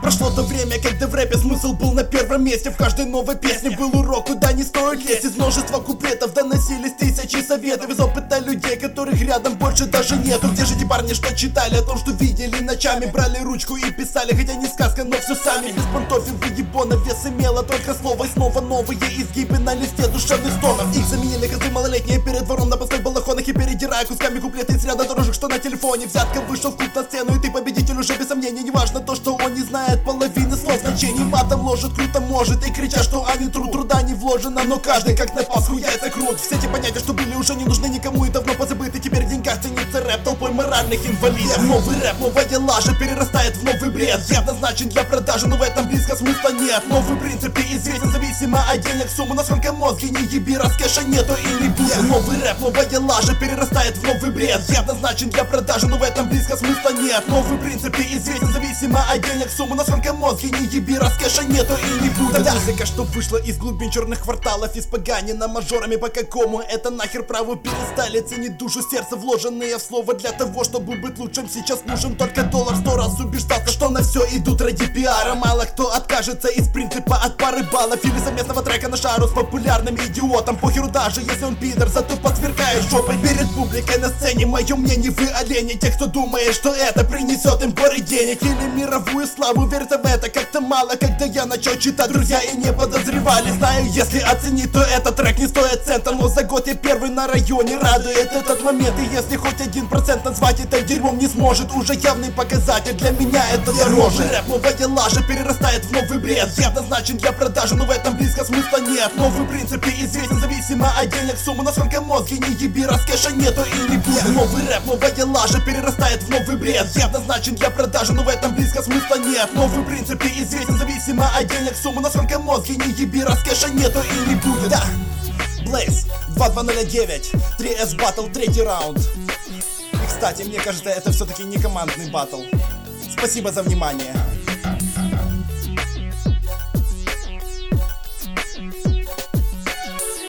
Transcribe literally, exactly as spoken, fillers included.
Прошло то время, когда в рэпе смысл был на первом месте. В каждой новой песне был урок, куда не стоит лезть. Из множества куплетов доносились тысячи советов из опыта людей, которых рядом больше даже нету. Где же те парни, что читали о том, что видели ночами, брали ручку и писали, хотя не сказка, но все сами. Без понтов и выебона вес имело только слово. И снова новые изгибы на листе душевных стонов. Их заменили козы малолетние перед двором на пустых балахонах. И передирая кусками куплеты из ряда дорожек, что на телефоне. Взятка вышел в клуб на сцену, и ты победитель уже без сомнения. Не важно то, что он не знает половины слов значений. Матом ложит, круто может, и кричат, что они труд. Труда не вложено, но каждый как на Пасху яйца крут. Все эти понятия, что были, уже не нужны никому и давно позабыты. Теперь в деньгах ценится рэп толпой моральных инвалидов. Новый рэп, новая лажа перерастает в новый бред. Явно значен для продажи, но в этом близко смысла нет. Новый принцип и известен зависимо от денег суммы. Насколько мозги не еби, раз кэша нету и не будет. Новый рэп, новая лажа перерастает в новый бред. Явно значен для продажи, но в этом близко смысла нет. Новый принцип и известен зависимо от денег суммы. Насколько мозги не еби, раз кэша нету и не будет. Да, музыка, что вышла из глубин черных кварталов, испоганена мажорами, по какому это нахер праву перестали ценить душу, сердце, вложенные в слово. Для того, чтобы быть лучшим, сейчас нужен только доллар. Сто раз убеждался, что на все идут ради пиара. Мало кто откажется из принципа от пары баллов или совместного трека на шару с популярным идиотом. Похеру даже, если он пидор, зато подсверкает жопой перед публикой на сцене. Мое мнение, вы олени, те, кто думает, что это принесет им горы денег или мировую славу. Верьте в это как-то мало, когда я начал читать, друзья и не подозревали. Знаю, если оценить, то этот трек не стоит цента, но за год я первый на районе, радует этот момент. И если хоть один процент назвать это дерьмом не сможет, уже явный показатель, для меня это дороже. Рэп, новая лажа перерастает в новый бред. Явно значен для продажи, но в этом близко смысла нет. Новый принцип и известен зависимо от денег суммы. Насколько мозги не еби, раз кэша нету и не будет. Новый рэп, новая лажа перерастает в новый бред. Явно значен для продажи, но в этом близко смысла нет. Новый принцип и известен зависимо от денег суммы. Насколько мозги не еби, раз кэша нету и не будет. Да, Blaze два два ноль девять, три эс Battle, третий раунд. И кстати, мне кажется, это все-таки не командный батл. Спасибо за внимание.